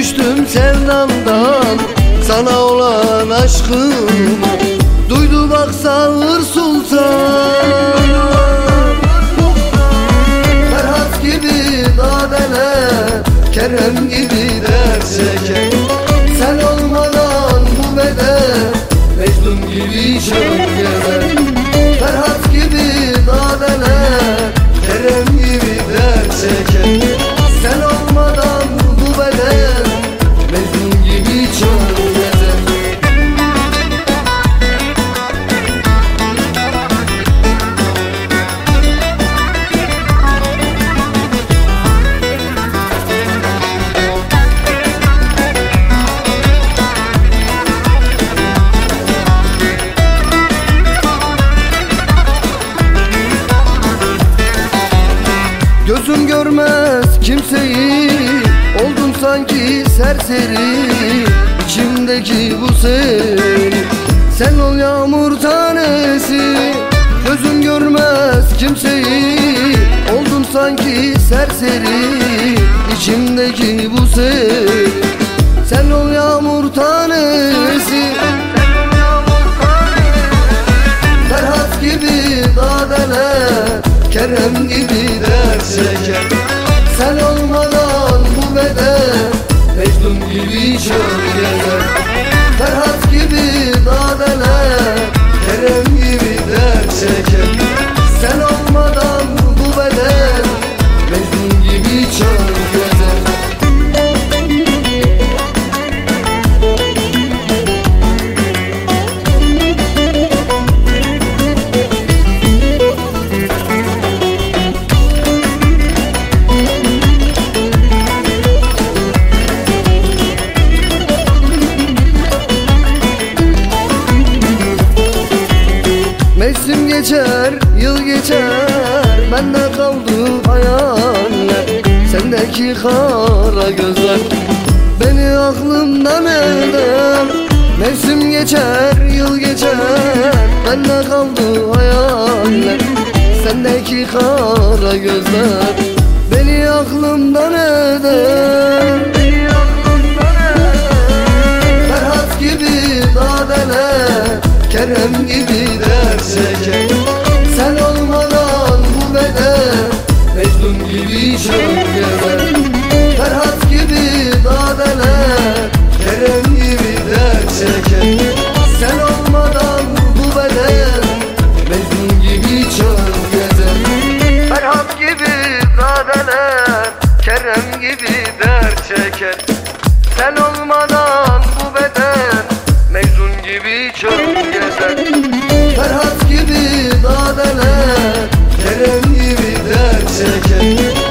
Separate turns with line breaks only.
düştüm sevdamdan, sana olan aşkım duydu bak Sağır Sultan. Ferhat gibi dadeler, Kerem gibi dert çeker. Sen olmadan bu beden Mecnun gibi çöl gezer. Ferhat gibi dadeler, Kerem gibi dert çeker. Sen olmadan bu beden Mecnun gibi çöl gezer. Gözüm görmez kimseyi, oldum sanki serseri. İçimdeki bu seni, sen ol yağmur tanesi. Gözüm görmez kimseyi, oldum sanki serseri. İçimdeki bu seni, sen ol yağmur tanesi. Ferhat gibi dadeler, Kerem gibi dert çeker. Sen olmadan bu beden Mecnun gibi çöl gezer. Ferhat gibi dadeler, Kerem gibi dert çeker. Sen olmadan bu beden Mecnun gibi çöl gezer. Mevsim geçer, yıl geçer, bende kaldı hayaller. Sendeki kara gözler beni aklımdan eder. Mevsim geçer, yıl geçer, bende kaldı hayaller. Sendeki kara gözler beni aklımdan eder. Ferhat gibi dadeler, Kerem gibi dert çeker. Sen olmadan bu beden Mecnun gibi çöl gezer. Ferhat gibi dadeler, Kerem gibi dert çeker. Sen olmadan bu beden Mecnun gibi çöl gezer. Ferhat gibi dadeler, Kerem gibi dert çeker. Sen olmadan bu beden Mecnun gibi çöl gezer. Ferhat gibi dadeler, Kerem gibi dert çeker.